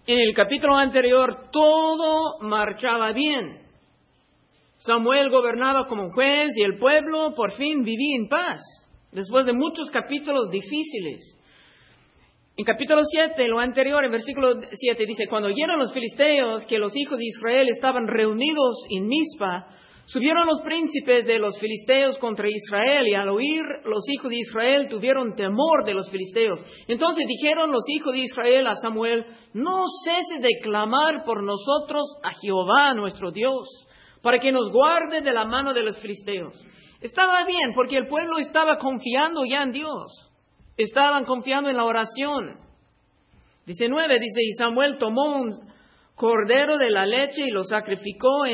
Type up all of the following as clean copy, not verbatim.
En el capítulo anterior todo marchaba bien. Samuel gobernaba como juez y el pueblo por fin vivía en paz, después de muchos capítulos difíciles. En capítulo 7, lo anterior, en versículo 7, dice, cuando oyeron los filisteos que los hijos de Israel estaban reunidos en Mizpa, subieron los príncipes de los filisteos contra Israel, y al oír los hijos de Israel tuvieron temor de los filisteos. Entonces dijeron los hijos de Israel a Samuel, no cese de clamar por nosotros a Jehová nuestro Dios, para que nos guarde de la mano de los filisteos. Estaba bien, porque el pueblo estaba confiando ya en Dios. Estaban confiando en la oración. Dice 9, y Samuel tomó un cordero de la leche y lo sacrificó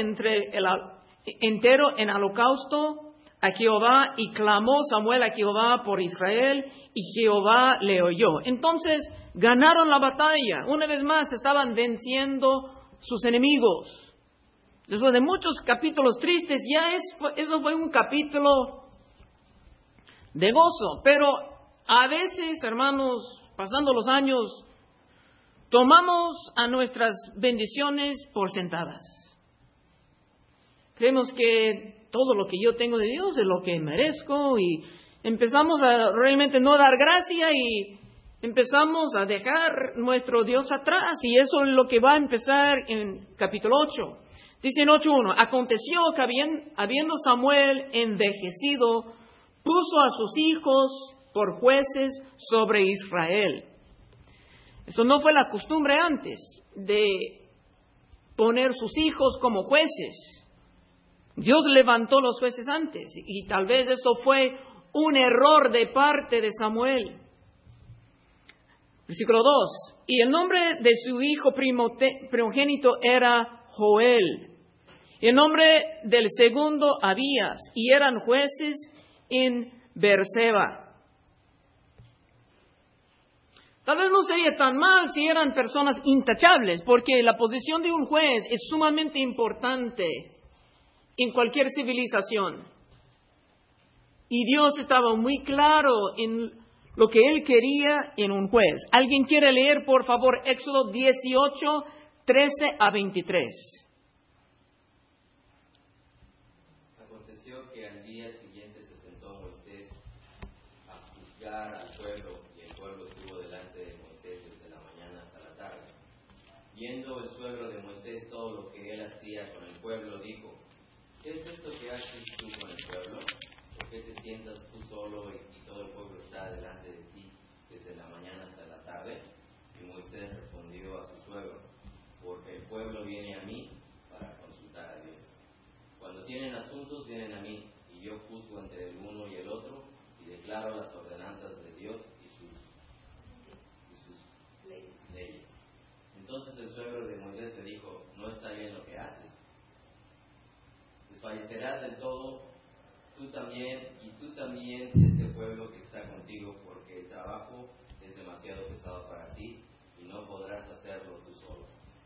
entero en holocausto a Jehová, y clamó Samuel a Jehová por Israel, y Jehová le oyó. Entonces ganaron la batalla. Una vez más estaban venciendo sus enemigos. Después de muchos capítulos tristes, eso fue un capítulo de gozo. Pero a veces, hermanos, pasando los años, tomamos a nuestras bendiciones por sentadas. Creemos que todo lo que yo tengo de Dios es lo que merezco y empezamos a realmente no dar gracia y empezamos a dejar nuestro Dios atrás. Y eso es lo que va a empezar en capítulo 8. Dice en 8:1, aconteció que habiendo Samuel envejecido, puso a sus hijos por jueces sobre Israel. Eso no fue la costumbre antes, de poner sus hijos como jueces. Dios levantó los jueces antes, y tal vez eso fue un error de parte de Samuel. Versículo 2, y el nombre de su hijo primogénito era Joel, y el nombre del segundo Abías, y eran jueces en Beerseba. Tal vez no sería tan mal si eran personas intachables, porque la posición de un juez es sumamente importante en cualquier civilización. Y Dios estaba muy claro en lo que Él quería en un juez. ¿Alguien quiere leer, por favor, Éxodo 18, 13 a 23? Aconteció que al día siguiente se sentó Moisés a juzgar al pueblo, y el pueblo estuvo delante de Moisés desde la mañana hasta la tarde. Viendo el suegro de Moisés todo lo que él hacía con el pueblo, dijo, ¿qué es esto que haces tú con el pueblo? ¿Por qué te sientas tú solo y todo el pueblo está delante de ti desde la mañana hasta la tarde? Y Moisés respondió a su suegro, porque el pueblo viene a mí para consultar a Dios. Cuando tienen asuntos vienen a mí, y yo juzgo entre el uno y el otro, y declaro las ordenanzas de Dios y sus leyes. Entonces el suegro de Moisés le dijo, no está bien lo que haces. Desfallecerás del todo, tú también este pueblo que está contigo, porque el trabajo es demasiado pesado para ti, y no podrás hacerlo tú solo.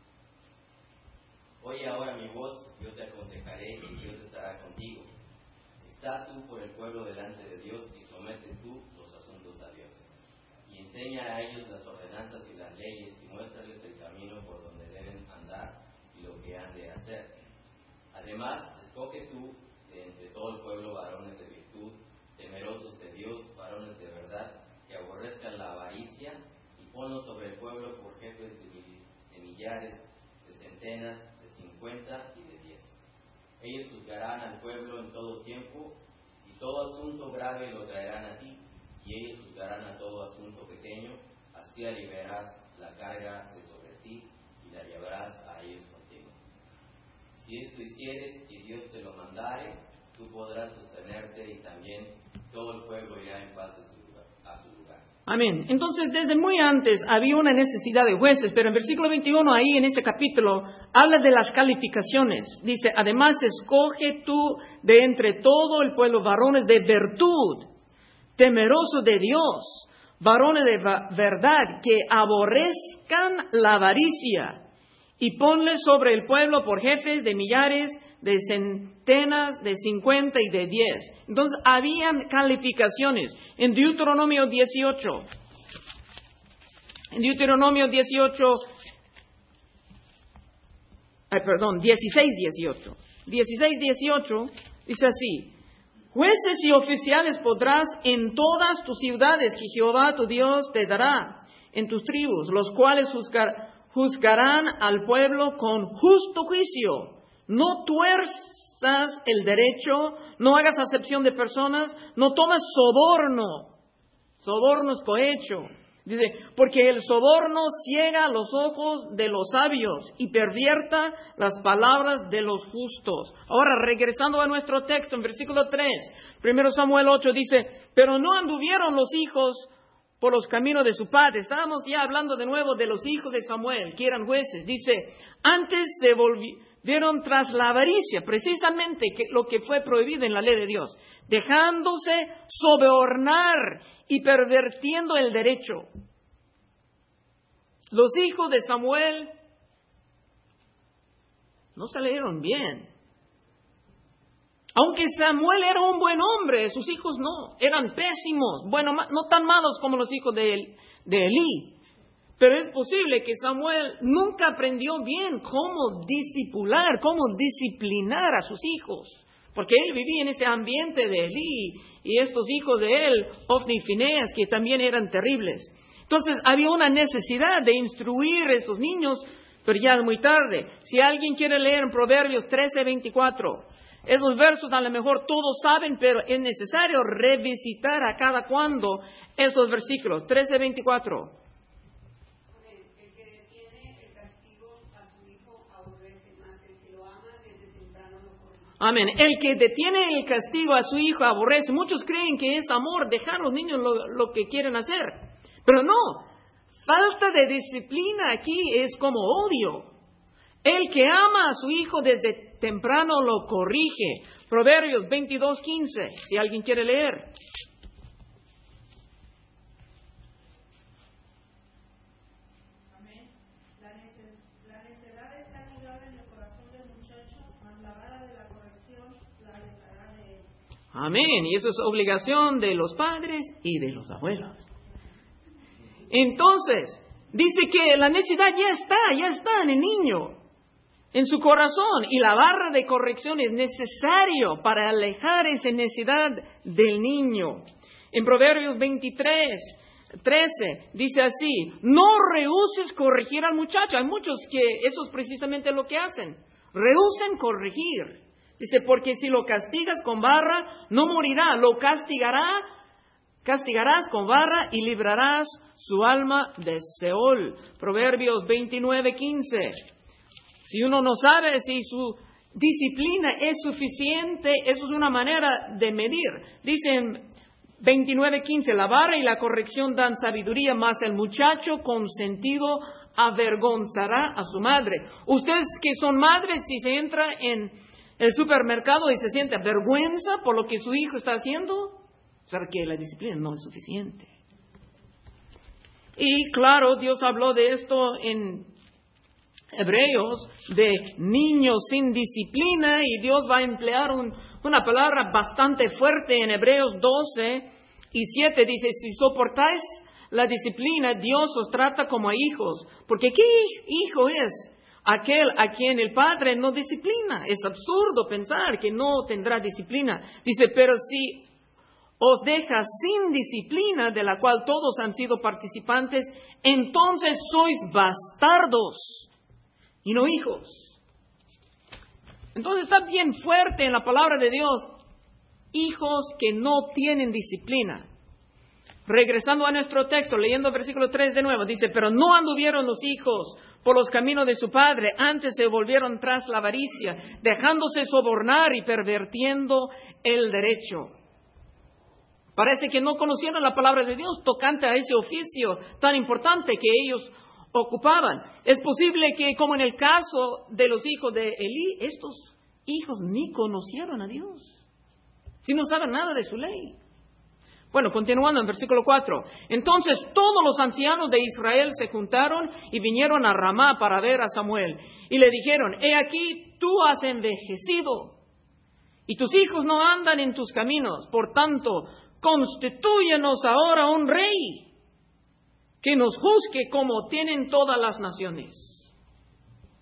Oye ahora mi voz, yo te aconsejaré, y Dios estará contigo. Está tú por el pueblo delante de Dios, y somete tú los asuntos a Dios. Y enseña a ellos las ordenanzas y las leyes, y muéstrales el camino por donde deben andar y lo que han de hacer. Además, escoge tú de entre todo el pueblo varones de virtud, temerosos de Dios, varones de verdad, que aborrezcan la avaricia, y ponlos sobre el pueblo por jefes de millares, de centenas, de 50 y de 10. Ellos juzgarán al pueblo en todo tiempo, y todo asunto grave lo traerán a ti, y ellos juzgarán a todo asunto pequeño, así aliviarás la carga de sobre ti, y la llevarás a ellos contigo. Si esto hicieres y Dios te lo mandare, tú podrás sostenerte, y también todo el pueblo irá en paz a su lugar. Amén. Entonces, desde muy antes había una necesidad de jueces, pero en versículo 21, ahí en este capítulo, habla de las calificaciones. Dice, además, escoge tú de entre todo el pueblo varones de virtud, temerosos de Dios, varones de verdad, que aborrezcan la avaricia, y ponle sobre el pueblo por jefes de millares, de centenas, de 50 y de 10. Entonces, habían calificaciones. En Deuteronomio 18, 16:18. 16:18 dice así: jueces y oficiales podrás en todas tus ciudades que Jehová tu Dios te dará en tus tribus, los cuales juzgarán al pueblo con justo juicio. No tuerzas el derecho, no hagas acepción de personas, no tomes soborno. Soborno es cohecho. Dice, porque el soborno ciega los ojos de los sabios y pervierta las palabras de los justos. Ahora, regresando a nuestro texto, en versículo 3, 1 Samuel 8 dice, pero no anduvieron los hijos por los caminos de su padre. Estábamos ya hablando de nuevo de los hijos de Samuel, que eran jueces. Dice, antes se volvieron tras la avaricia, precisamente lo que fue prohibido en la ley de Dios, dejándose sobornar y pervirtiendo el derecho. Los hijos de Samuel no salieron bien. Aunque Samuel era un buen hombre, sus hijos no, eran pésimos, bueno, no tan malos como los hijos de Elí. Pero es posible que Samuel nunca aprendió bien cómo disciplinar a sus hijos. Porque él vivía en ese ambiente de Elí y estos hijos de él, Ofni y Fineas, que también eran terribles. Entonces había una necesidad de instruir a estos niños, pero ya es muy tarde. Si alguien quiere leer en Proverbios 13:24, esos versos a lo mejor todos saben, pero es necesario revisitar a cada cuando esos versículos. 13:24. Amén. El que detiene el castigo a su hijo aborrece. Muchos creen que es amor dejar a los niños lo que quieren hacer. Pero no. Falta de disciplina aquí es como odio. El que ama a su hijo desde temprano lo corrige. Proverbios 22:15, si alguien quiere leer. Amén. Y eso es obligación de los padres y de los abuelos. Entonces, dice que la necesidad ya está en el niño, en su corazón. Y la barra de corrección es necesario para alejar esa necesidad del niño. En Proverbios 23:13 dice así, no rehúses corregir al muchacho. Hay muchos que eso es precisamente lo que hacen. Rehúsen corregir. Dice, porque si lo castigas con vara, no morirá, lo castigarás con vara y librarás su alma de Seol. Proverbios 29:15. Si uno no sabe si su disciplina es suficiente, eso es una manera de medir. Dice en 29:15, la vara y la corrección dan sabiduría, mas el muchacho consentido avergonzará a su madre. Ustedes que son madres, si se entra en el supermercado y se siente vergüenza por lo que su hijo está haciendo, sabe que la disciplina no es suficiente. Y claro, Dios habló de esto en Hebreos, de niños sin disciplina, y Dios va a emplear una palabra bastante fuerte en Hebreos 12:7. Dice, si soportáis la disciplina, Dios os trata como a hijos. Porque ¿qué hijo es aquel a quien el padre no disciplina? Es absurdo pensar que no tendrá disciplina. Dice, pero si os deja sin disciplina, de la cual todos han sido participantes, entonces sois bastardos y no hijos. Entonces está bien fuerte en la palabra de Dios, hijos que no tienen disciplina. Regresando a nuestro texto, leyendo el versículo 3 de nuevo, dice, pero no anduvieron los hijos por los caminos de su padre, antes se volvieron tras la avaricia, dejándose sobornar y pervirtiendo el derecho. Parece que no conocieron la palabra de Dios tocante a ese oficio tan importante que ellos ocupaban. Es posible que, como en el caso de los hijos de Elí, estos hijos ni conocieron a Dios, si no saben nada de su ley. Bueno, continuando en versículo 4. Entonces todos los ancianos de Israel se juntaron y vinieron a Ramá para ver a Samuel. Y le dijeron, he aquí, tú has envejecido y tus hijos no andan en tus caminos. Por tanto, constitúyenos ahora un rey que nos juzgue como tienen todas las naciones.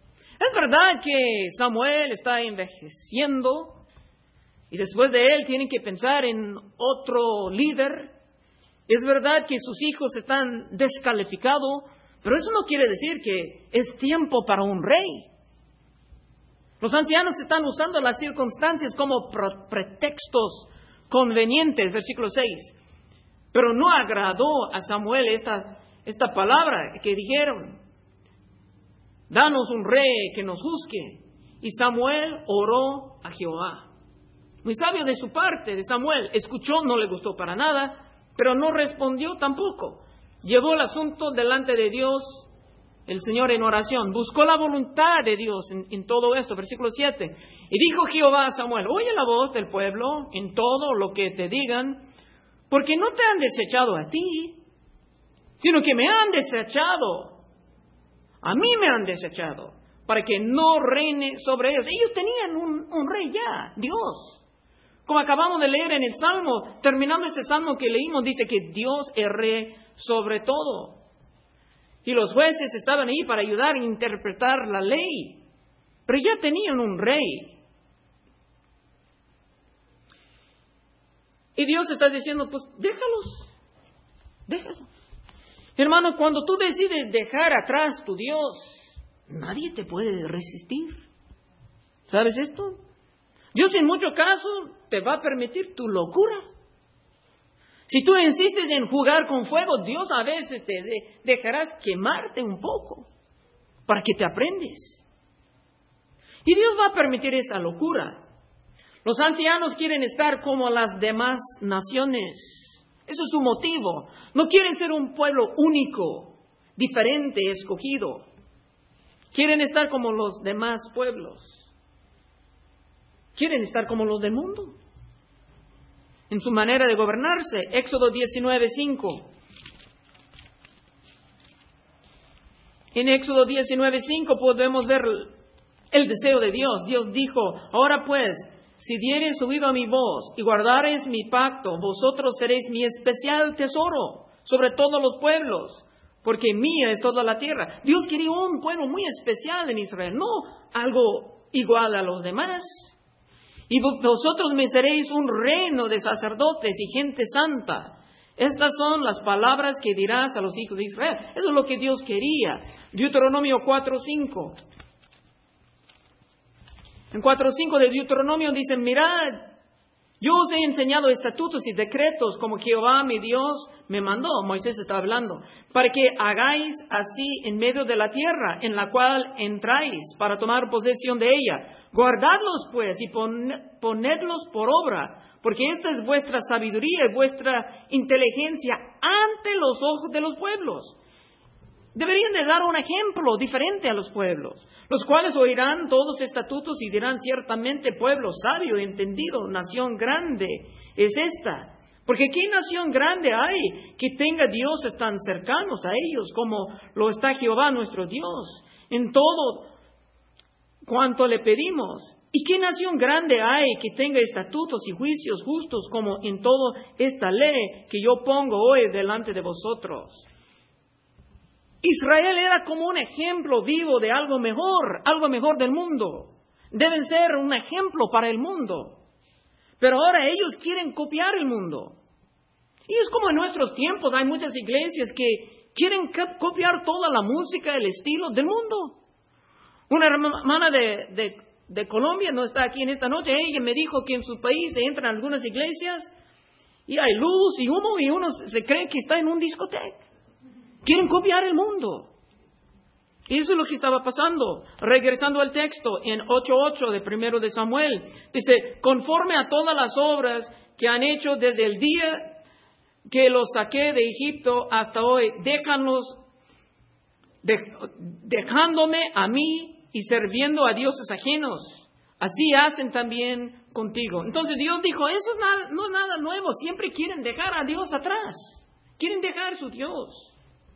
Es verdad que Samuel está envejeciendo y después de él tienen que pensar en otro líder. Es verdad que sus hijos están descalificados, pero eso no quiere decir que es tiempo para un rey. Los ancianos están usando las circunstancias como pretextos convenientes, versículo 6. Pero no agradó a Samuel esta palabra que dijeron: danos un rey que nos juzgue. Y Samuel oró a Jehová. Muy sabio de su parte, de Samuel. Escuchó, no le gustó para nada, pero no respondió tampoco. Llevó el asunto delante de Dios, el Señor, en oración. Buscó la voluntad de Dios en todo esto. Versículo 7. Y dijo Jehová a Samuel: oye la voz del pueblo en todo lo que te digan, porque no te han desechado a ti, sino que me han desechado. A mí me han desechado, para que no reine sobre ellos. Ellos tenían un rey ya, Dios. Como acabamos de leer en el Salmo, terminando este Salmo que leímos, dice que Dios es rey sobre todo. Y los jueces estaban ahí para ayudar a interpretar la ley. Pero ya tenían un rey. Y Dios está diciendo, pues déjalos. Hermano, cuando tú decides dejar atrás tu Dios, nadie te puede resistir. ¿Sabes esto? Dios en muchos casos te va a permitir tu locura. Si tú insistes en jugar con fuego, Dios a veces te dejarás quemarte un poco para que te aprendes. Y Dios va a permitir esa locura. Los ancianos quieren estar como las demás naciones. Eso es su motivo. No quieren ser un pueblo único, diferente, escogido. Quieren estar como los demás pueblos. Quieren estar como los del mundo. En su manera de gobernarse. Éxodo 19:5. En Éxodo 19:5 podemos ver el deseo de Dios. Dios dijo: ahora pues, si diereis oído a mi voz y guardareis mi pacto, vosotros seréis mi especial tesoro sobre todos los pueblos, porque mía es toda la tierra. Dios quería un pueblo muy especial en Israel, no algo igual a los demás. Y vosotros me seréis un reino de sacerdotes y gente santa. Estas son las palabras que dirás a los hijos de Israel. Eso es lo que Dios quería. Deuteronomio 4:5. En 4:5 de Deuteronomio dicen: mirad, yo os he enseñado estatutos y decretos como Jehová mi Dios me mandó. Moisés está hablando. Para que hagáis así en medio de la tierra en la cual entráis para tomar posesión de ella. Guardadlos pues y ponedlos por obra, porque esta es vuestra sabiduría y vuestra inteligencia ante los ojos de los pueblos. Deberían de dar un ejemplo diferente a los pueblos, los cuales oirán todos estatutos y dirán: ciertamente pueblo sabio y entendido, nación grande es esta. Porque ¿qué nación grande hay que tenga dioses tan cercanos a ellos como lo está Jehová nuestro Dios en todo cuanto le pedimos? ¿Y qué nación grande hay que tenga estatutos y juicios justos como en toda esta ley que yo pongo hoy delante de vosotros? Israel era como un ejemplo vivo de algo mejor del mundo. Deben ser un ejemplo para el mundo. Pero ahora ellos quieren copiar el mundo. Y es como en nuestros tiempos hay muchas iglesias que quieren copiar toda la música, el estilo del mundo. Una hermana de Colombia no está aquí en esta noche. Ella me dijo que en su país se entran a algunas iglesias y hay luz y humo y uno se cree que está en un discoteca. Quieren copiar el mundo. Y eso es lo que estaba pasando. Regresando al texto, en 8:8 de 1 de Samuel, dice: conforme a todas las obras que han hecho desde el día que los saqué de Egipto hasta hoy, dejándome a mí y sirviendo a dioses ajenos. Así hacen también contigo. Entonces Dios dijo: eso no es nada nuevo. Siempre quieren dejar a Dios atrás. Quieren dejar su Dios.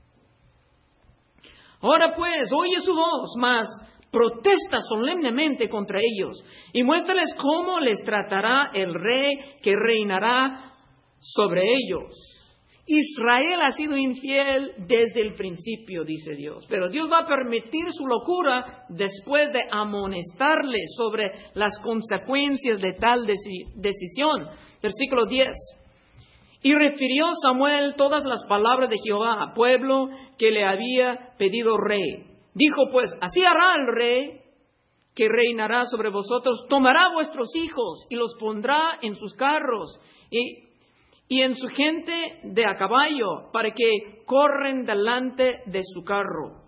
Ahora pues, oye su voz, mas protesta solemnemente contra ellos y muéstrales cómo les tratará el rey que reinará sobre ellos. Israel ha sido infiel desde el principio, dice Dios. Pero Dios va a permitir su locura después de amonestarle sobre las consecuencias de tal decisión. Versículo 10. Y refirió Samuel todas las palabras de Jehová al pueblo que le había pedido rey. Dijo pues, así hará el rey que reinará sobre vosotros, tomará vuestros hijos y los pondrá en sus carros y en su gente de a caballo, para que corren delante de su carro.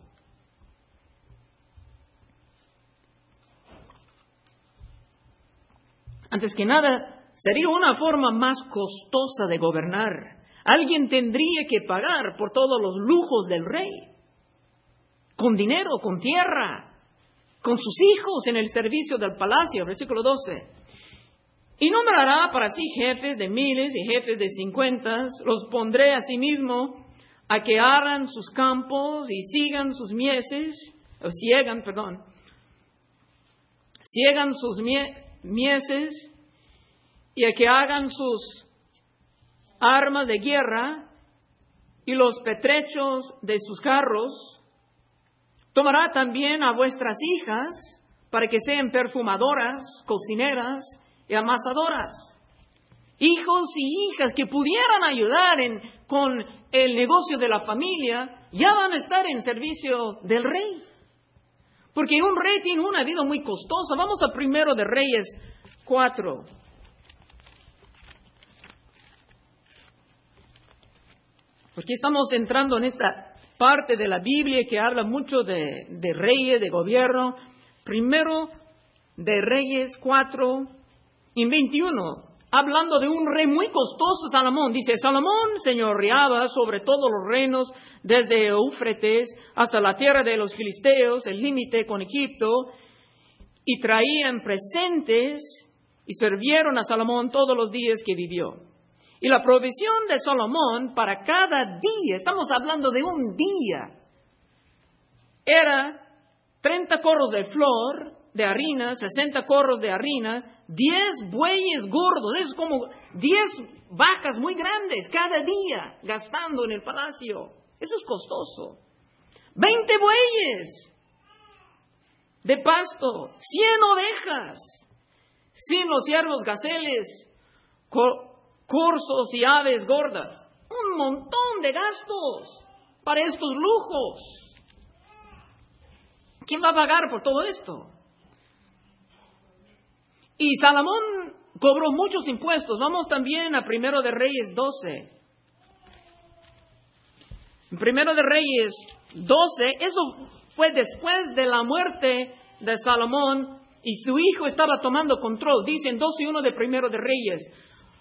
Antes que nada, sería una forma más costosa de gobernar. Alguien tendría que pagar por todos los lujos del rey, con dinero, con tierra, con sus hijos en el servicio del palacio. Versículo 12. Y nombrará para sí jefes de miles y jefes de 50, los pondré a sí mismo a que aran sus campos y siegan sus mieses y a que hagan sus armas de guerra y los pertrechos de sus carros. Tomará también a vuestras hijas para que sean perfumadoras, cocineras y amasadoras, hijos y hijas que pudieran ayudar con el negocio de la familia, ya van a estar en servicio del rey. Porque un rey tiene una vida muy costosa. Vamos a Primero de Reyes 4. Porque estamos entrando en esta parte de la Biblia que habla mucho de reyes, de gobierno. Primero de Reyes 4. En 21, hablando de un rey muy costoso, Salomón, dice, Salomón señoreaba sobre todos los reinos, desde Éufrates hasta la tierra de los filisteos, el límite con Egipto, y traían presentes y sirvieron a Salomón todos los días que vivió. Y la provisión de Salomón para cada día, estamos hablando de un día, era 30 corros de flor, de harina, 60 corros de harina, 10 bueyes gordos, es como 10 vacas muy grandes cada día gastando en el palacio. Eso es costoso. 20 bueyes de pasto, 100 ovejas, 100 los ciervos gaceles, corzos y aves gordas. Un montón de gastos para estos lujos. ¿Quién va a pagar por todo esto? Y Salomón cobró muchos impuestos. Vamos también a Primero de Reyes 12. En Primero de Reyes 12, eso fue después de la muerte de Salomón y su hijo estaba tomando control. Dice en 12:1 de Primero de Reyes,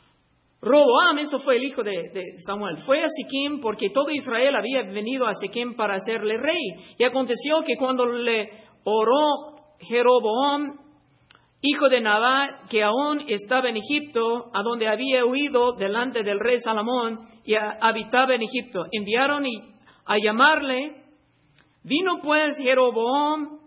Roboam, eso fue el hijo de Samuel, fue a Siquem porque todo Israel había venido a Siquem para hacerle rey. Y aconteció que cuando le oró Jeroboam, hijo de Nabat, que aún estaba en Egipto, a donde había huido delante del rey Salomón y habitaba en Egipto, enviaron a llamarle. Vino pues Jeroboam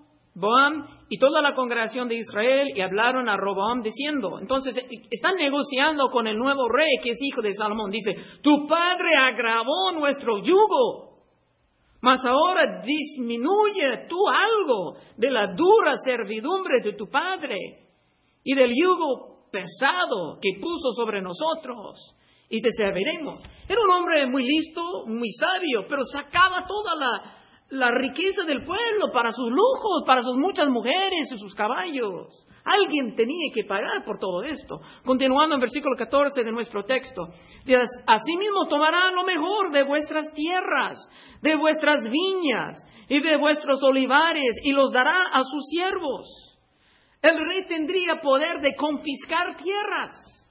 y toda la congregación de Israel y hablaron a Roboam diciendo, entonces están negociando con el nuevo rey que es hijo de Salomón. Dice, tu padre agravó nuestro yugo, mas ahora disminuye tú algo de la dura servidumbre de tu padre y del yugo pesado que puso sobre nosotros, y te serviremos. Era un hombre muy listo, muy sabio, pero sacaba toda la riqueza del pueblo para sus lujos, para sus muchas mujeres y sus caballos. Alguien tenía que pagar por todo esto. Continuando en versículo 14 de nuestro texto. Dice, asimismo tomará lo mejor de vuestras tierras, de vuestras viñas y de vuestros olivares y los dará a sus siervos. El rey tendría poder de confiscar tierras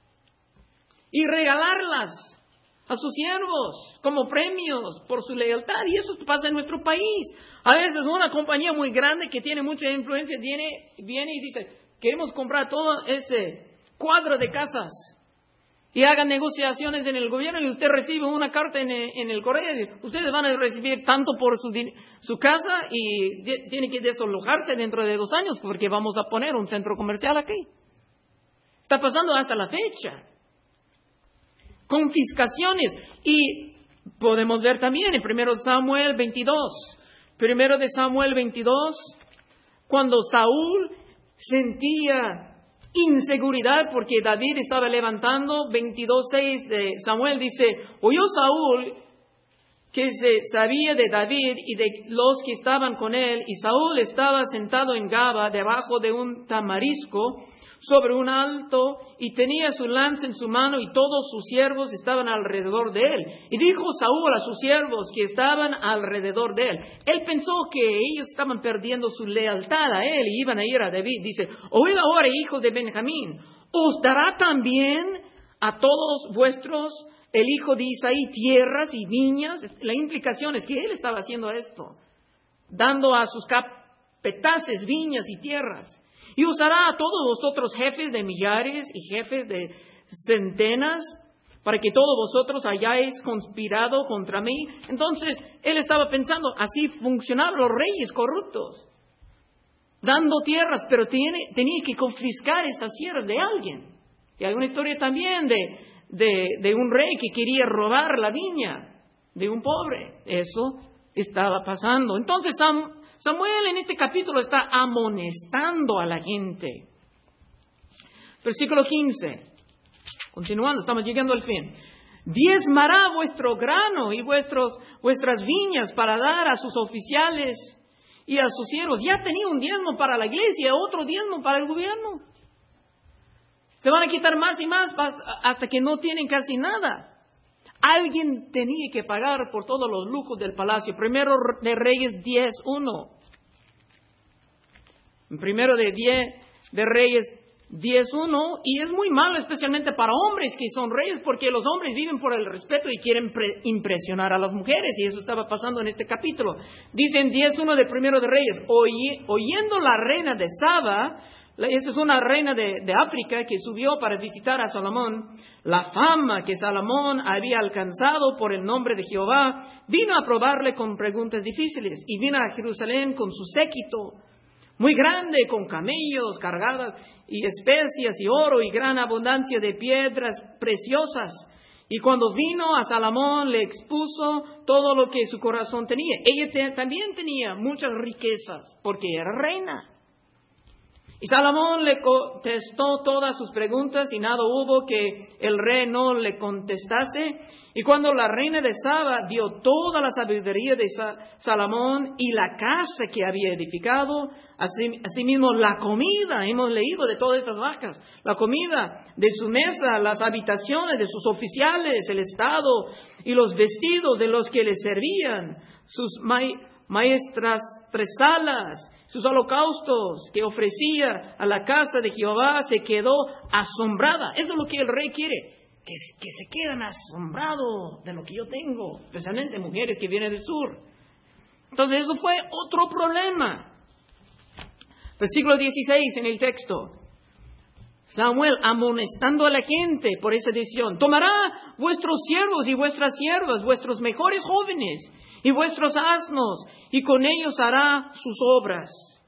y regalarlas a sus siervos como premios por su lealtad. Y eso pasa en nuestro país. A veces una compañía muy grande que tiene mucha influencia viene y dice, queremos comprar todo ese cuadro de casas y hagan negociaciones en el gobierno y usted recibe una carta en el correo y ustedes van a recibir tanto por su casa y tiene que desalojarse dentro de 2 años porque vamos a poner un centro comercial aquí. Está pasando hasta la fecha. Confiscaciones. Y podemos ver también en 1 Samuel 22. 1 de Samuel 22, cuando Saúl sentía inseguridad porque David estaba levantando, 22:6 de Samuel dice, oyó Saúl que se sabía de David y de los que estaban con él, y Saúl estaba sentado en Gaba, debajo de un tamarisco, sobre un alto, y tenía su lanza en su mano, y todos sus siervos estaban alrededor de él. Y dijo Saúl a sus siervos que estaban alrededor de él. Él pensó que ellos estaban perdiendo su lealtad a él y iban a ir a David. Dice, oíd ahora, hijos de Benjamín, ¿os dará también a todos vuestros el hijo de Isaí tierras y viñas? La implicación es que él estaba haciendo esto, dando a sus capataces viñas y tierras. Y usará a todos vosotros jefes de millares y jefes de centenas, para que todos vosotros hayáis conspirado contra mí. Entonces, él estaba pensando, así funcionaban los reyes corruptos, dando tierras, pero tenía que confiscar esas tierras de alguien. Y hay una historia también de un rey que quería robar la viña de un pobre. Eso estaba pasando. Entonces, Samuel en este capítulo está amonestando a la gente. Versículo 15. Continuando, estamos llegando al fin. Diezmará vuestro grano y vuestras viñas para dar a sus oficiales y a sus siervos. Ya tenía un diezmo para la iglesia, otro diezmo para el gobierno. Se van a quitar más y más hasta que no tienen casi nada. Alguien tenía que pagar por todos los lujos del palacio. Primero de Reyes 10:1. Primero de Reyes 10:1. Y es muy malo, especialmente para hombres que son reyes, porque los hombres viven por el respeto y quieren impresionar a las mujeres. Y eso estaba pasando en este capítulo. Dicen 10:1 de Primero de Reyes. Oyendo la reina de Saba, esa es una reina de África que subió para visitar a Salomón, la fama que Salomón había alcanzado por el nombre de Jehová, vino a probarle con preguntas difíciles, y vino a Jerusalén con su séquito muy grande, con camellos cargadas y especias y oro y gran abundancia de piedras preciosas. Y cuando vino a Salomón le expuso todo lo que su corazón tenía. Ella también tenía muchas riquezas porque era reina. Y Salomón le contestó todas sus preguntas y nada hubo que el rey no le contestase. Y cuando la reina de Saba vio toda la sabiduría de Salomón y la casa que había edificado, asimismo la comida, hemos leído de todas estas vacas, la comida de su mesa, las habitaciones de sus oficiales, el estado y los vestidos de los que le servían, sus maestras tresalas, sus holocaustos que ofrecía a la casa de Jehová, se quedó asombrada. Eso es lo que el rey quiere, que se queden asombrados de lo que yo tengo, especialmente mujeres que vienen del sur. Entonces eso fue otro problema. Versículo 16 en el texto. Samuel amonestando a la gente por esa decisión. Tomará vuestros siervos y vuestras siervas, vuestros mejores jóvenes y vuestros asnos, y con ellos hará sus obras.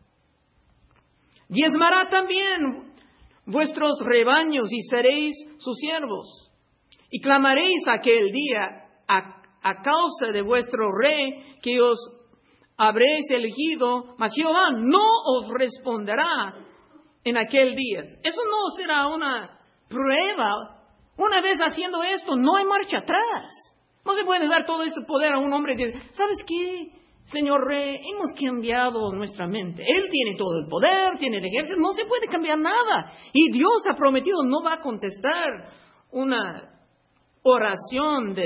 Diezmará también vuestros rebaños y seréis sus siervos. Y clamaréis aquel día a causa de vuestro rey que os habréis elegido, mas Jehová no os responderá en aquel día. Eso no será una prueba. Una vez haciendo esto, no hay marcha atrás. No se puede dar todo ese poder a un hombre que, ¿sabes qué, señor rey? Hemos cambiado nuestra mente. Él tiene todo el poder, tiene el ejército, no se puede cambiar nada. Y Dios ha prometido, no va a contestar una oración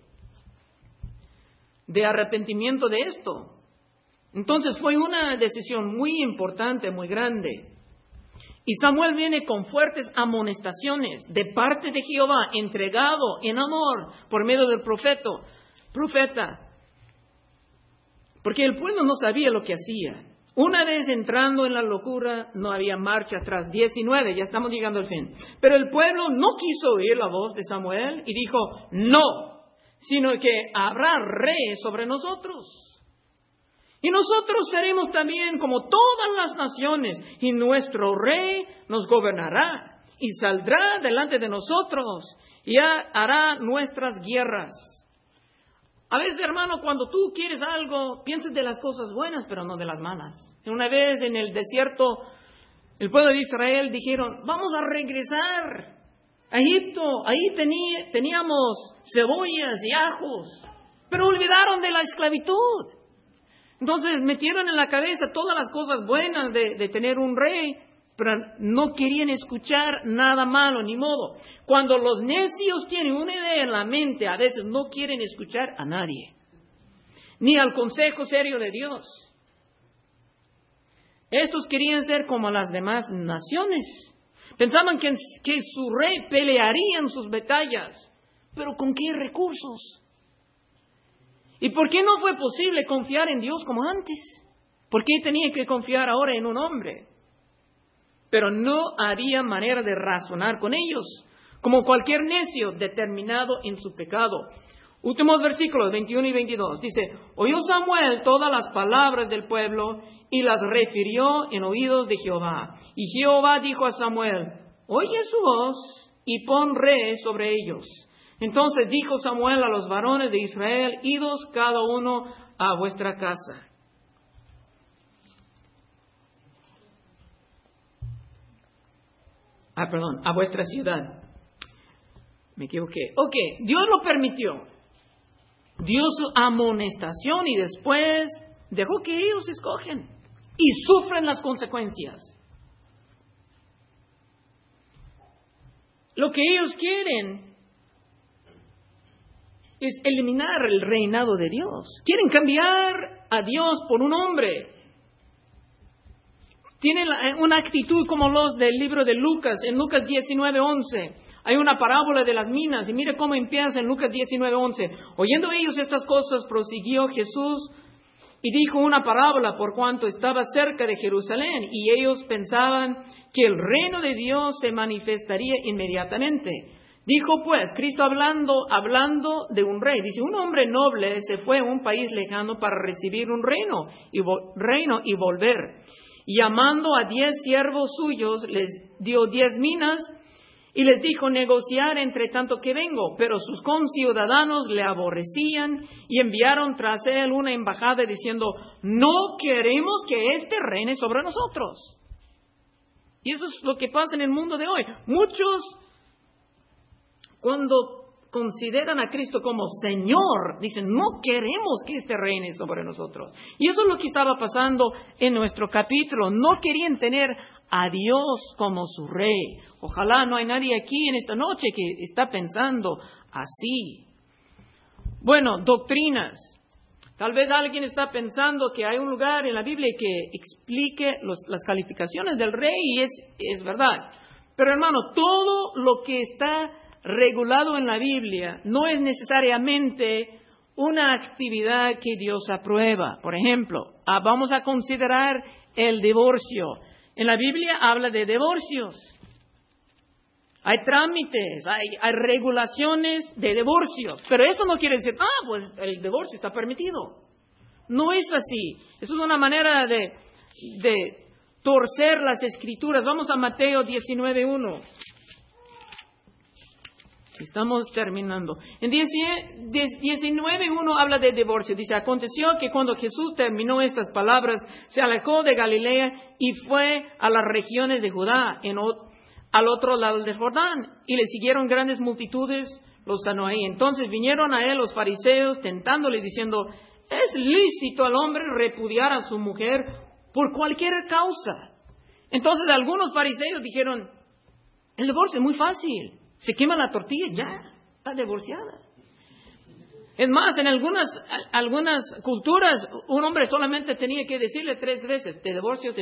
de arrepentimiento de esto. Entonces fue una decisión muy importante, muy grande. Y Samuel viene con fuertes amonestaciones de parte de Jehová, entregado en amor por medio del profeta. Porque el pueblo no sabía lo que hacía. Una vez entrando en la locura, no había marcha atrás. 19, ya estamos llegando al fin. Pero el pueblo no quiso oír la voz de Samuel y dijo, no, sino que habrá rey sobre nosotros. Y nosotros seremos también como todas las naciones, y nuestro rey nos gobernará, y saldrá delante de nosotros, y hará nuestras guerras. A veces, hermano, cuando tú quieres algo, piensas de las cosas buenas, pero no de las malas. Una vez en el desierto, el pueblo de Israel dijeron, vamos a regresar a Egipto. Ahí teníamos cebollas y ajos, pero olvidaron de la esclavitud. Entonces metieron en la cabeza todas las cosas buenas de tener un rey, pero no querían escuchar nada malo, ni modo. Cuando los necios tienen una idea en la mente, a veces no quieren escuchar a nadie, ni al consejo serio de Dios. Estos querían ser como las demás naciones. Pensaban que su rey pelearía en sus batallas, pero ¿con qué recursos? ¿Y por qué no fue posible confiar en Dios como antes? ¿Por qué tenía que confiar ahora en un hombre? Pero no había manera de razonar con ellos, como cualquier necio determinado en su pecado. Últimos versículos 21 y 22. Dice, oyó Samuel todas las palabras del pueblo y las refirió en oídos de Jehová. Y Jehová dijo a Samuel, oye su voz y pon rey sobre ellos. Entonces dijo Samuel a los varones de Israel, idos cada uno a vuestra casa. A vuestra ciudad. Me equivoqué. Ok, Dios lo permitió. Dio su amonestación y después dejó que ellos escogen y sufren las consecuencias. Lo que ellos quieren es eliminar el reinado de Dios. Quieren cambiar a Dios por un hombre. Tienen una actitud como los del libro de Lucas, en Lucas 19:11. Hay una parábola de las minas y mire cómo empieza en Lucas 19:11. Oyendo ellos estas cosas, prosiguió Jesús y dijo una parábola por cuanto estaba cerca de Jerusalén y ellos pensaban que el reino de Dios se manifestaría inmediatamente. Dijo pues, Cristo hablando de un rey, dice, un hombre noble se fue a un país lejano para recibir un reino y volver. Y llamando a 10 siervos suyos, les dio 10 minas y les dijo, negociar entre tanto que vengo. Pero sus conciudadanos le aborrecían y enviaron tras él una embajada diciendo, no queremos que éste reine sobre nosotros. Y eso es lo que pasa en el mundo de hoy. Muchos, cuando consideran a Cristo como Señor, dicen, no queremos que éste reine sobre nosotros. Y eso es lo que estaba pasando en nuestro capítulo. No querían tener a Dios como su Rey. Ojalá no hay nadie aquí en esta noche que está pensando así. Bueno, doctrinas. Tal vez alguien está pensando que hay un lugar en la Biblia que explique las calificaciones del Rey y es verdad. Pero hermano, todo lo que está regulado en la Biblia no es necesariamente una actividad que Dios aprueba. Por ejemplo, vamos a considerar el divorcio. En la Biblia habla de divorcios. Hay trámites, hay regulaciones de divorcio. Pero eso no quiere decir, pues el divorcio está permitido. No es así. Eso es una manera de torcer las Escrituras. Vamos a Mateo 19:1. Estamos terminando. En 19:1 habla de divorcio. Dice, aconteció que cuando Jesús terminó estas palabras, se alejó de Galilea y fue a las regiones de Judá, al otro lado del Jordán. Y le siguieron grandes multitudes, los sanó ahí. Entonces vinieron a él los fariseos, tentándole, diciendo, ¿es lícito al hombre repudiar a su mujer por cualquier causa? Entonces algunos fariseos dijeron, el divorcio es muy fácil. Se quema la tortilla, ya, está divorciada. Es más, en algunas culturas, un hombre solamente tenía que decirle 3 veces, te divorcio,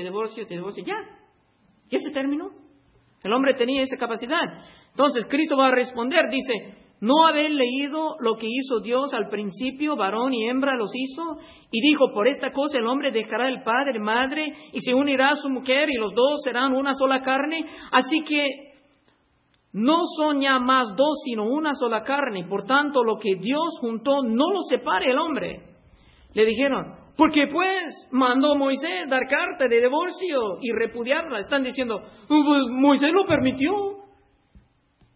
ya se terminó. El hombre tenía esa capacidad. Entonces, Cristo va a responder, dice, ¿no habéis leído lo que hizo Dios al principio, varón y hembra los hizo? Y dijo, por esta cosa el hombre dejará el padre y madre, y se unirá a su mujer, y los dos serán una sola carne. Así que no son ya más 2, sino una sola carne. Por tanto, lo que Dios juntó, no lo separe el hombre. Le dijeron, ¿por qué pues mandó Moisés dar carta de divorcio y repudiarla? Están diciendo, pues Moisés lo permitió.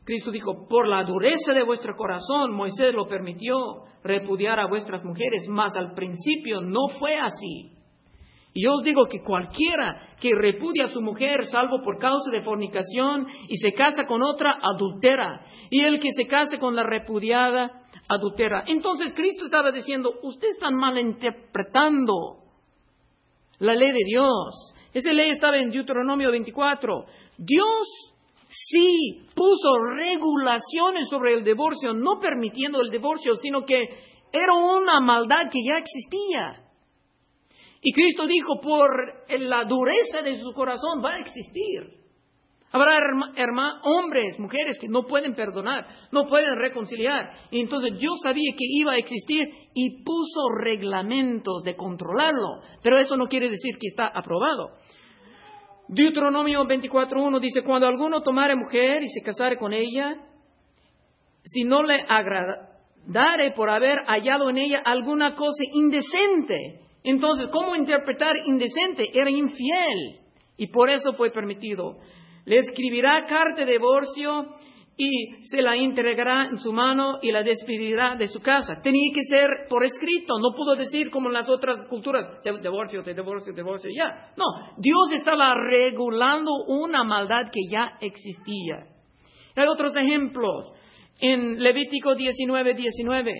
Cristo dijo, por la dureza de vuestro corazón, Moisés lo permitió repudiar a vuestras mujeres, mas al principio no fue así. Y yo os digo que cualquiera que repudia a su mujer, salvo por causa de fornicación, y se casa con otra, adultera. Y el que se case con la repudiada, adultera. Entonces Cristo estaba diciendo, ustedes están malinterpretando la ley de Dios. Esa ley estaba en Deuteronomio 24. Dios sí puso regulaciones sobre el divorcio, no permitiendo el divorcio, sino que era una maldad que ya existía. Y Cristo dijo, por la dureza de su corazón va a existir. Habrá hombres, mujeres que no pueden perdonar, no pueden reconciliar. Y entonces Dios sabía que iba a existir y puso reglamentos de controlarlo. Pero eso no quiere decir que está aprobado. Deuteronomio 24:1 dice, cuando alguno tomare mujer y se casare con ella, si no le agradare por haber hallado en ella alguna cosa indecente. Entonces, ¿cómo interpretar indecente? Era infiel y por eso fue permitido. Le escribirá carta de divorcio y se la entregará en su mano y la despedirá de su casa. Tenía que ser por escrito, no pudo decir como en las otras culturas, divorcio, ya. No, Dios estaba regulando una maldad que ya existía. Hay otros ejemplos en Levítico 19:19.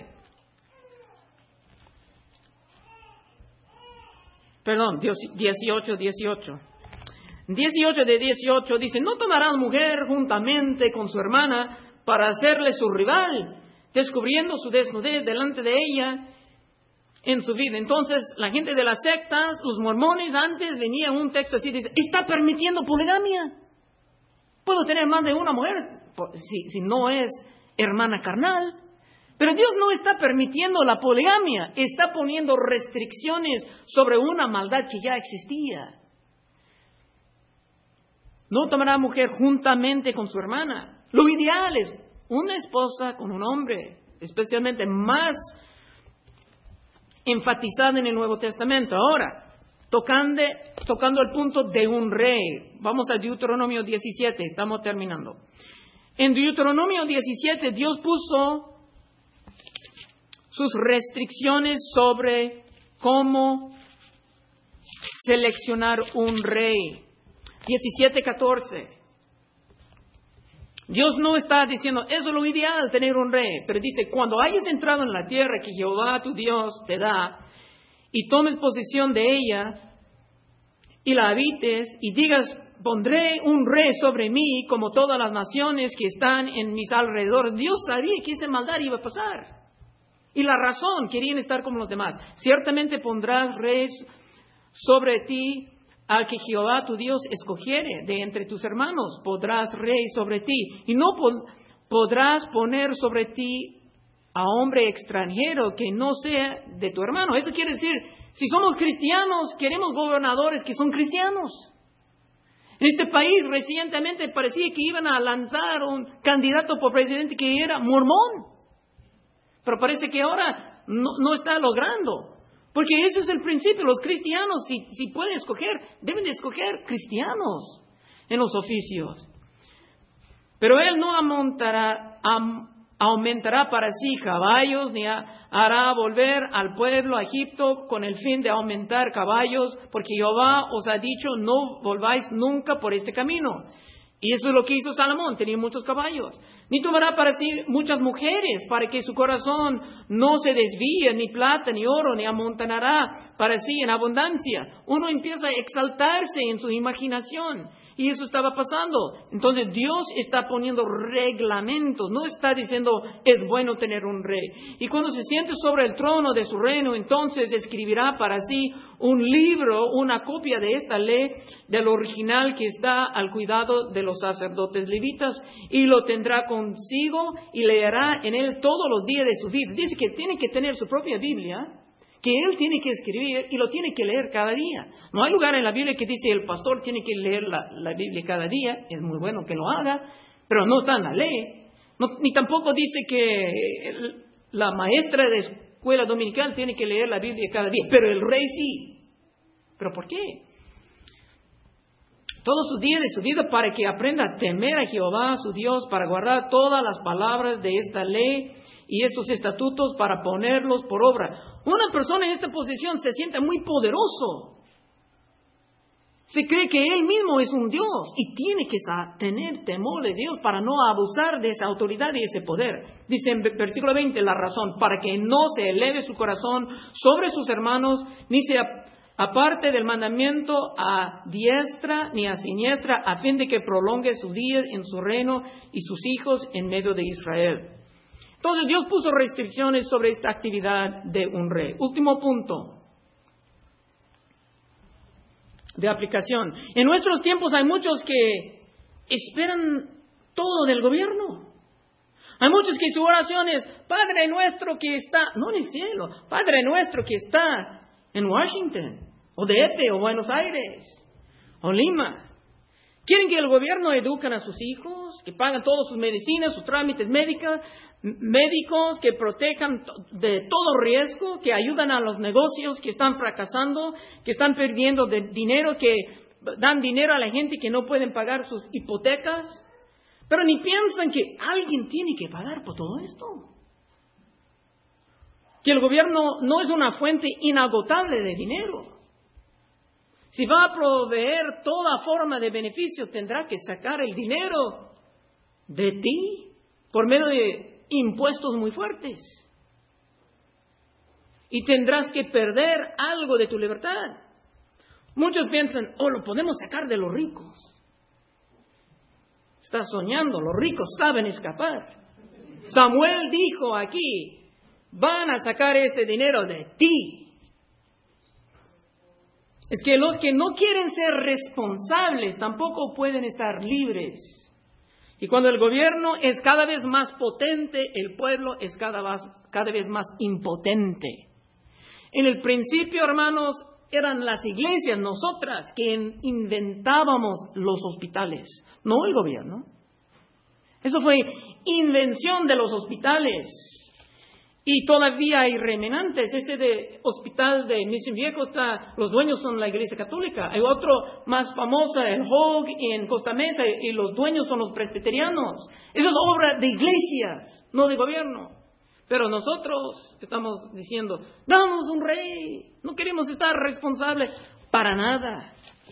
Perdón, 18:18. 18 dice, no tomarás mujer juntamente con su hermana para hacerle su rival, descubriendo su desnudez delante de ella en su vida. Entonces, la gente de las sectas, los mormones, antes venía un texto así, dice, está permitiendo poligamia. Puedo tener más de una mujer, si no es hermana carnal. Pero Dios no está permitiendo la poligamia, está poniendo restricciones sobre una maldad que ya existía. No tomará mujer juntamente con su hermana. Lo ideal es una esposa con un hombre, especialmente más enfatizada en el Nuevo Testamento. Ahora, tocando el punto de un rey, vamos a Deuteronomio 17, estamos terminando. En Deuteronomio 17, Dios puso sus restricciones sobre cómo seleccionar un rey. 17:14. Dios no está diciendo, eso es lo ideal, tener un rey. Pero dice, cuando hayas entrado en la tierra que Jehová tu Dios te da, y tomes posesión de ella, y la habites, y digas, pondré un rey sobre mí, como todas las naciones que están en mis alrededores. Dios sabía que esa maldad iba a pasar. Y la razón, querían estar como los demás. Ciertamente pondrás rey sobre ti, al que Jehová tu Dios escogiere de entre tus hermanos, podrás rey sobre ti. Y no podrás poner sobre ti a hombre extranjero que no sea de tu hermano. Eso quiere decir, si somos cristianos, queremos gobernadores que son cristianos. En este país recientemente parecía que iban a lanzar un candidato por presidente que era mormón. Pero parece que ahora no está logrando. Porque ese es el principio. Los cristianos, si pueden escoger, deben de escoger cristianos en los oficios. Pero él no aumentará para sí caballos, ni hará volver al pueblo a Egipto con el fin de aumentar caballos, porque Jehová os ha dicho, no volváis nunca por este camino. Y eso es lo que hizo Salomón, tenía muchos caballos. Ni tomará para sí muchas mujeres, para que su corazón no se desvíe, ni plata, ni oro, ni amontonará para sí en abundancia. Uno empieza a exaltarse en su imaginación. Y eso estaba pasando. Entonces Dios está poniendo reglamentos. No está diciendo, es bueno tener un rey. Y cuando se siente sobre el trono de su reino, entonces escribirá para sí un libro, una copia de esta ley, del original que está al cuidado de los sacerdotes levitas, y lo tendrá consigo y leerá en él todos los días de su vida. Dice que tiene que tener su propia Biblia, que él tiene que escribir y lo tiene que leer cada día. No hay lugar en la Biblia que dice el pastor tiene que leer la Biblia cada día. Es muy bueno que lo haga, pero no está en la ley. Ni tampoco dice que la maestra de escuela dominical tiene que leer la Biblia cada día, pero el rey sí. ¿Pero por qué? todos sus días de su vida para que aprenda a temer a Jehová su Dios, para guardar todas las palabras de esta ley y estos estatutos para ponerlos por obra. Una persona en esta posición se siente muy poderoso. Se cree que él mismo es un Dios y tiene que tener temor de Dios para no abusar de esa autoridad y ese poder. Dice en versículo 20 la razón, para que no se eleve su corazón sobre sus hermanos, ni se aparte del mandamiento a diestra ni a siniestra, a fin de que prolongue sus días en su reino y sus hijos en medio de Israel. Entonces Dios puso restricciones sobre esta actividad de un rey. Último punto de aplicación. En nuestros tiempos hay muchos que esperan todo del gobierno. Hay muchos que su oración es, Padre nuestro que está, no en el cielo, Padre nuestro que está en Washington, o DF, o Buenos Aires, o Lima. Quieren que el gobierno eduque a sus hijos, que paguen todas sus medicinas, sus trámites médicos, que protejan de todo riesgo, que ayudan a los negocios que están fracasando, que están perdiendo dinero, que dan dinero a la gente que no pueden pagar sus hipotecas. Pero ni piensan que alguien tiene que pagar por todo esto. Que el gobierno no es una fuente inagotable de dinero. Si va a proveer toda forma de beneficio, tendrá que sacar el dinero de ti por medio de impuestos muy fuertes. Y tendrás que perder algo de tu libertad. Muchos piensan, lo podemos sacar de los ricos. Estás soñando, los ricos saben escapar. Samuel dijo aquí, van a sacar ese dinero de ti. Es que los que no quieren ser responsables tampoco pueden estar libres. Y cuando el gobierno es cada vez más potente, el pueblo es cada vez más impotente. En el principio, hermanos, eran las iglesias, nosotras, que inventábamos los hospitales, no el gobierno. Eso fue invención de los hospitales. Y todavía hay remanentes. Ese de hospital de Mission Viejo los dueños son la Iglesia Católica. Hay otro más famoso, el Hogue en Costa Mesa, y los dueños son los presbiterianos. Eso es obra de iglesias, no de gobierno. Pero nosotros estamos diciendo, damos un rey, no queremos estar responsables para nada.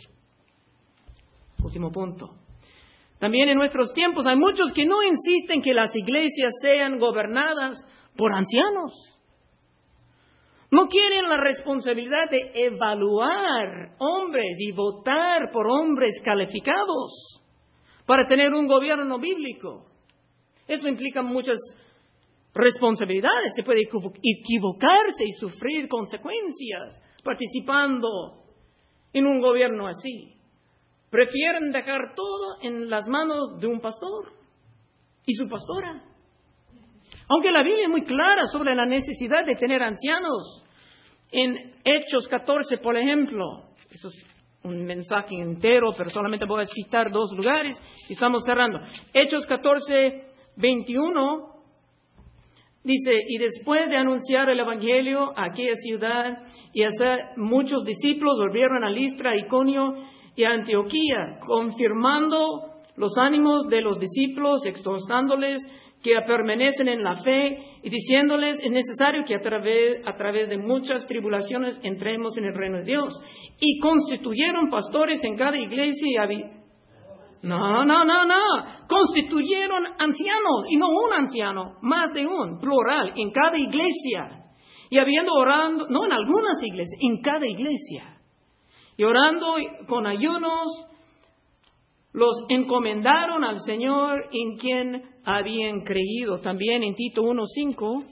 Último punto. También en nuestros tiempos hay muchos que no insisten que las iglesias sean gobernadas por ancianos. No quieren la responsabilidad de evaluar hombres y votar por hombres calificados para tener un gobierno bíblico. Eso implica muchas responsabilidades. Se puede equivocarse y sufrir consecuencias participando en un gobierno así. Prefieren dejar todo en las manos de un pastor y su pastora. Aunque la Biblia es muy clara sobre la necesidad de tener ancianos. En Hechos 14, por ejemplo, eso es un mensaje entero, pero solamente voy a citar 2 lugares y estamos cerrando. Hechos 14, 21, dice, y después de anunciar el evangelio a aquella ciudad y hacer muchos discípulos, volvieron a Listra, Iconio y a Antioquía, confirmando los ánimos de los discípulos, exhortándoles que permanecen en la fe y diciéndoles, es necesario que a través de muchas tribulaciones entremos en el reino de Dios. Y constituyeron pastores en cada iglesia y constituyeron ancianos, y no un anciano, más de un, plural, en cada iglesia. Y habiendo orando, no en algunas iglesias, en cada iglesia. Y orando con ayunos, los encomendaron al Señor en quien habían creído. También en Tito 1:5.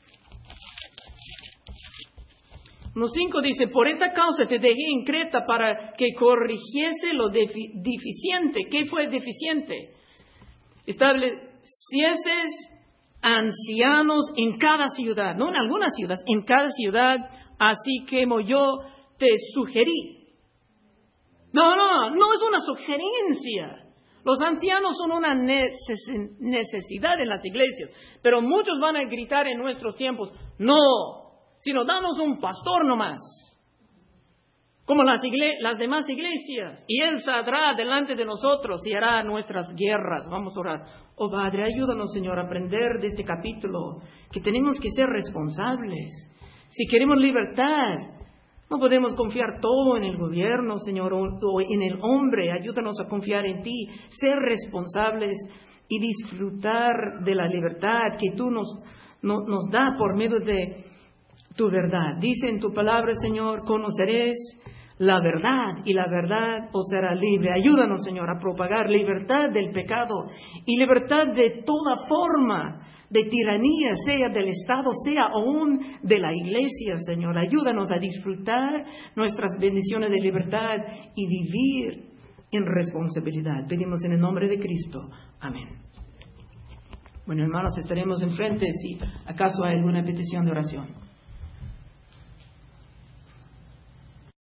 1:5 dice, por esta causa te dejé en Creta para que corrigiese lo deficiente. ¿Qué fue deficiente? Establecieses ancianos en cada ciudad, no en algunas ciudades, en cada ciudad, así como yo te sugerí. No es una sugerencia. Los ancianos son una necesidad en las iglesias, pero muchos van a gritar en nuestros tiempos, no, sino danos un pastor nomás. como las demás iglesias, y Él saldrá delante de nosotros y hará nuestras guerras. Vamos a orar. Oh Padre, ayúdanos, Señor, a aprender de este capítulo que tenemos que ser responsables. Si queremos libertad, no podemos confiar todo en el gobierno, Señor, o en el hombre. Ayúdanos a confiar en Ti, ser responsables y disfrutar de la libertad que Tú nos da por medio de Tu verdad. Dice en Tu palabra, Señor, conoceréis la verdad y la verdad os hará libre. Ayúdanos, Señor, a propagar libertad del pecado y libertad de toda forma de tiranía, sea del Estado, sea aún de la iglesia, Señor. Ayúdanos a disfrutar nuestras bendiciones de libertad y vivir en responsabilidad. Pedimos en el nombre de Cristo. Amén. Bueno, hermanos, estaremos enfrente si acaso hay alguna petición de oración.